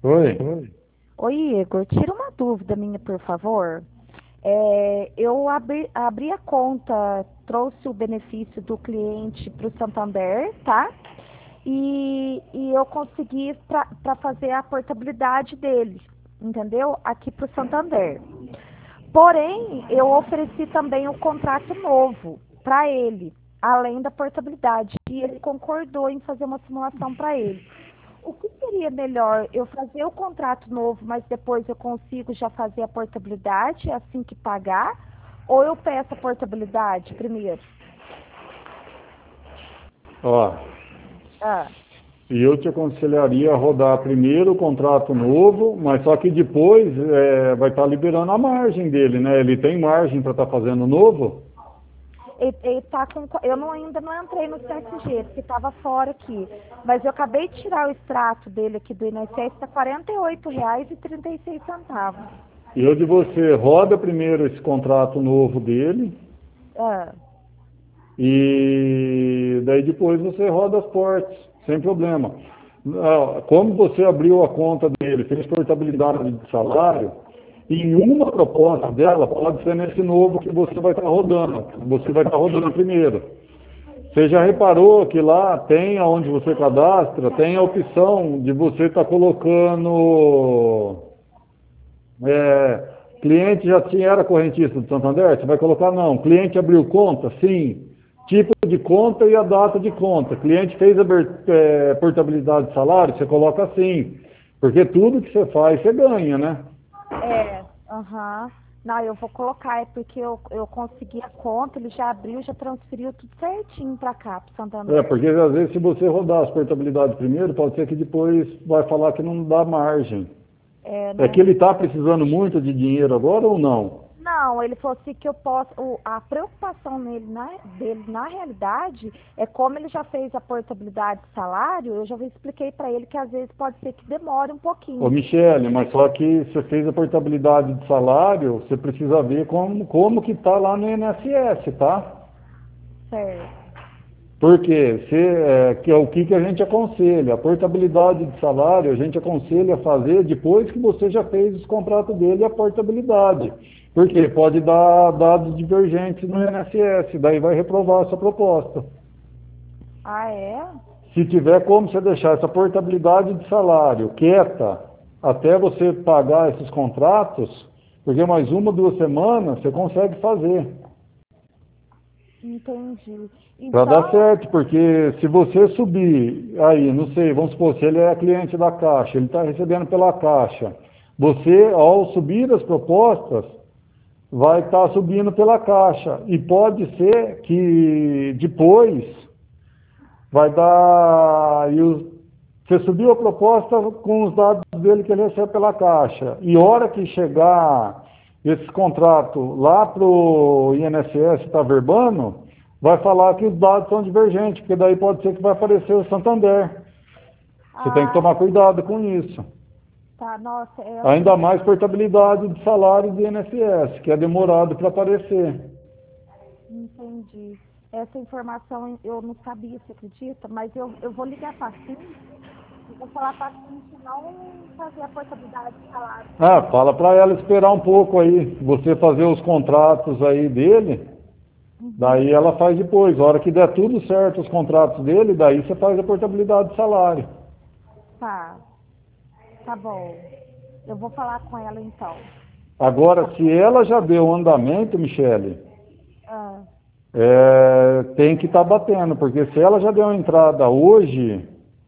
Oi. Oi, Igor, tira uma dúvida minha, por favor. Eu abri a conta, trouxe o benefício do cliente para o Santander, tá? E eu consegui para fazer a portabilidade dele, entendeu? Aqui para o Santander. Porém, eu ofereci também o contrato novo para ele, além da portabilidade, e ele concordou em fazer uma simulação para ele. O que seria melhor? Eu fazer o contrato novo, mas depois eu consigo já fazer a portabilidade assim que pagar? Ou eu peço a portabilidade primeiro? Ó, Ah, e eu te aconselharia a rodar primeiro o contrato novo, mas só que depois vai estar liberando a margem dele, né? Ele tem margem para estar fazendo novo. ele tá com. Eu não, ainda não entrei no CSG, porque estava fora aqui. Mas eu acabei de tirar o extrato dele aqui do INSS, está R$ 48,36. E eu de você roda primeiro esse contrato novo dele Ah, e daí depois você roda as portas, sem problema. Como você abriu a conta dele, fez portabilidade de salário, em uma proposta dela pode ser nesse novo que você vai estar rodando. Você vai estar rodando primeiro. Você já reparou que lá tem, onde você cadastra, tem a opção de você estar colocando cliente já tinha, era correntista do Santander? Você vai colocar não. Cliente abriu conta? Sim. Tipo de conta e a data de conta. Cliente fez a portabilidade de salário? Você coloca sim. Porque tudo que você faz, você ganha, né? aham. Não, eu vou colocar, é porque eu consegui a conta, ele já abriu, já transferiu tudo certinho para cá, para Santander. Porque às vezes se você rodar as portabilidades primeiro, pode ser que depois vai falar que não dá margem. É, É que né? ele está precisando muito de dinheiro agora ou não? Não, ele falou assim que eu posso. A preocupação dele, na realidade, é como ele já fez a portabilidade de salário, eu já expliquei para ele que às vezes pode ser que demore um Ô, pouquinho. Michele, mas só que você fez a portabilidade de salário, você precisa ver como que está lá no INSS, tá? Certo. Porque que é o que a gente aconselha. A portabilidade de salário a gente aconselha a fazer depois que você já fez os contratos dele e a portabilidade. Porque pode dar dados divergentes no INSS, daí vai reprovar essa proposta. Ah, é? Se tiver como você deixar essa portabilidade de salário quieta até você pagar esses contratos, porque mais uma, 2 semanas você consegue fazer. Entendi. Para dar Então, certo, porque se você subir aí, não sei, vamos supor, se ele é cliente da Caixa, ele está recebendo pela Caixa, você, ao subir as propostas, vai estar subindo pela Caixa. E pode ser que depois vai dar. Você subiu a proposta com os dados dele que ele recebe pela Caixa. E hora que chegar esse contrato lá para o INSS está verbando, vai falar que os dados são divergentes, porque daí pode ser que vai aparecer o Santander. Você tem que ah, tomar cuidado com isso. tá, nossa, Ainda mais portabilidade de salário do INSS, que é demorado para aparecer. entendi. Essa informação eu não sabia, você acredita? Mas eu vou ligar para a Cintia e vou falar para a Cintia não fazer a portabilidade de salário para Ah, ele. fala para ela esperar um pouco aí, você fazer os contratos aí dele. Uhum. Daí ela faz depois. A hora que der tudo certo os contratos dele, daí você faz a portabilidade de salário. Tá, tá bom. Eu vou falar com ela então. Tá Agora, se bom? ela já deu andamento, Michele, Ah, tem que estar batendo, porque se ela já deu entrada hoje,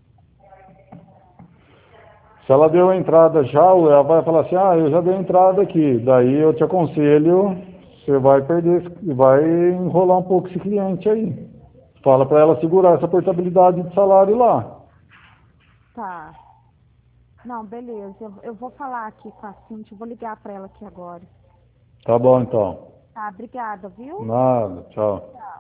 se ela deu entrada já, ela vai falar assim, ah, eu já dei entrada aqui. Daí eu te aconselho, você vai perder, vai enrolar um pouco esse cliente aí. Fala para ela segurar essa portabilidade de salário lá. tá. Não, beleza. Eu vou falar aqui com a Cintia, eu vou ligar para ela aqui agora. Tá bom então. Tá, obrigada, viu? Nada, tchau. Tchau.